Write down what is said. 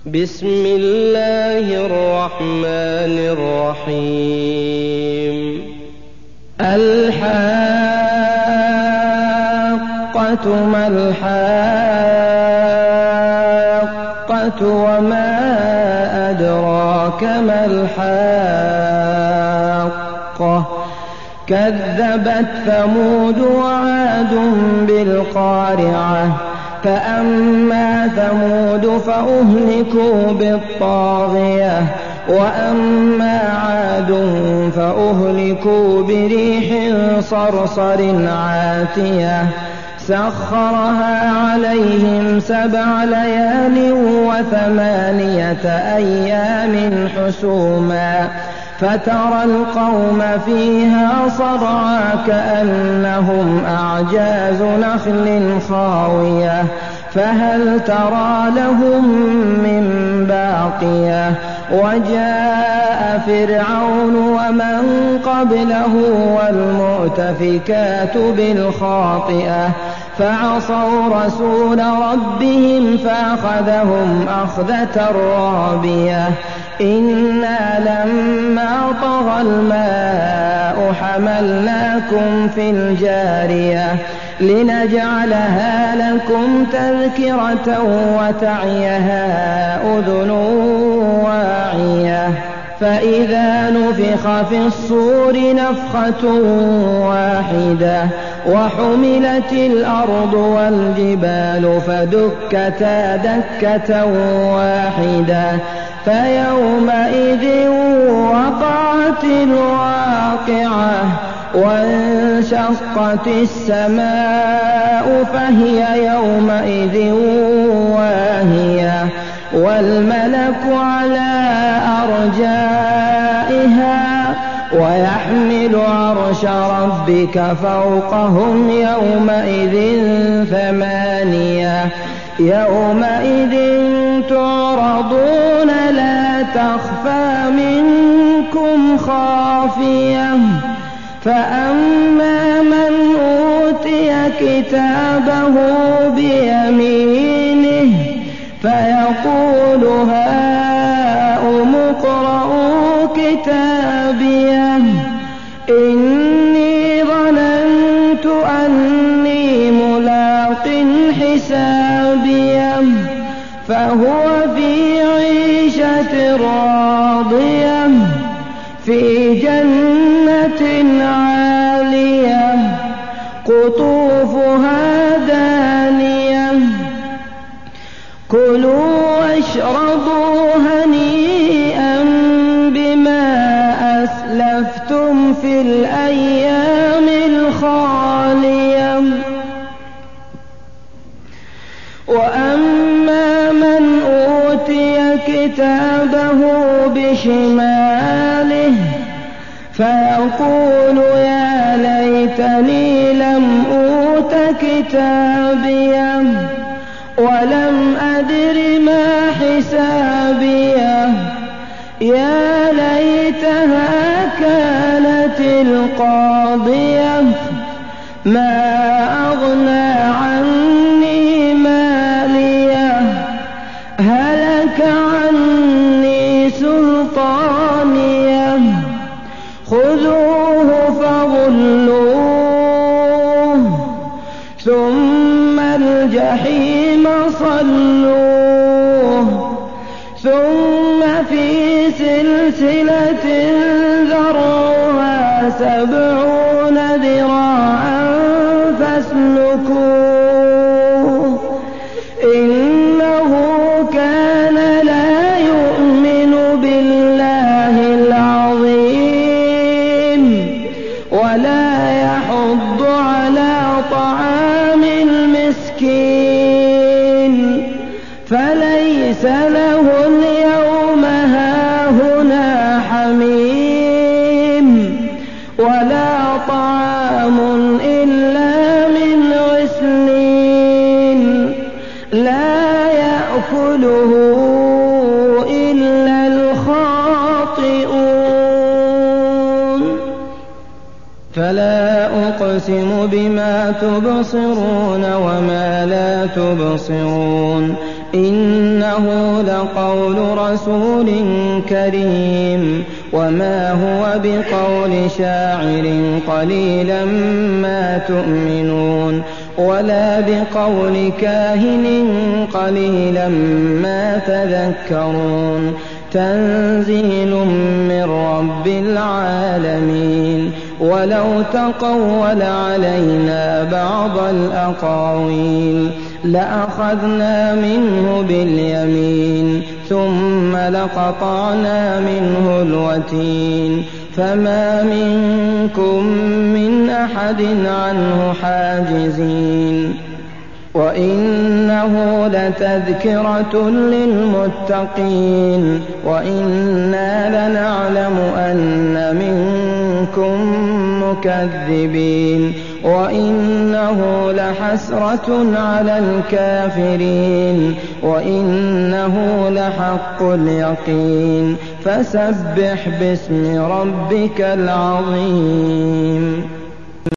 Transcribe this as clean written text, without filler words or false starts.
بسم الله الرحمن الرحيم الحاقة ما الحاقة وما أدراك ما الحاقة كذبت ثمود وعاد بالقارعة فأما ثمود فأهلكوا بالطاغية وأما عاد فأهلكوا بريح صرصر عاتية سخرها عليهم 7 ليال و8 أيام حسوما فترى القوم فيها صرعى كأنهم أعجاز نخل خاوية فهل ترى لهم من باقية وجاء فرعون ومن قبله والمؤتفكات بالخاطئة فعصوا رسول ربهم فأخذهم أخذة رابية إنا لما طغى الماء حملناكم في الجارية لنجعلها لكم تذكرة وتعيها أذن واعية فإذا نفخ في الصور نفخة واحدة وحملت الأرض والجبال فدكتا دكة واحدة فيومئذ وقعت الواقعة وانشقت السماء فهي يومئذ واهية والملك على أرجائها ويحمل عرش ربك فوقهم يومئذ 8 يومئذ تعرضون لا تخفى منكم خافية فأما من أوتي كتابه بيمينه فيقول هاؤم اقرءوا كتابيه إني ظننت أني ملاق حسابيه فهو في عيشة راضية في جنة عالية قطوفها دانية كلوا واشربوا هنيئا بما أسلفتم في الأيام الخالية وأما من أوتي كتابه بشماله فيقول يا ليتني لم أوت كتابيه ولم أدر ما حسابيه يا ليتها كانت القاضية ما أغنى عني ماليه هلك عني سلطانيه خذوه فغلوه ثم الجحيم صلوه ثم في سلسلة ذرعها 70 ذراعا فاسلكوه إنه كان لا يؤمن بالله العظيم ولا يحض على طعام المسكين فليس له اليوم هاهنا حميم ولا طعام إلا من غسلين لا يأكله إلا الخاطئون فلا أقسم بما تبصرون وما لا تبصرون إنه لقول رسول كريم وما هو بقول شاعر قليلا ما تؤمنون ولا بقول كاهن قليلا ما تذكرون تنزيل من رب العالمين ولو تقول علينا بعض الأقاويل لأخذنا منه باليمين ثم لقطعنا منه الوتين فما منكم من أحد عنه حاجزين وإنه لتذكرة للمتقين وإنا لنعلم أن منكم مكذبين وإنه لحسرة على الكافرين وإنه لحق اليقين فسبح باسم ربك العظيم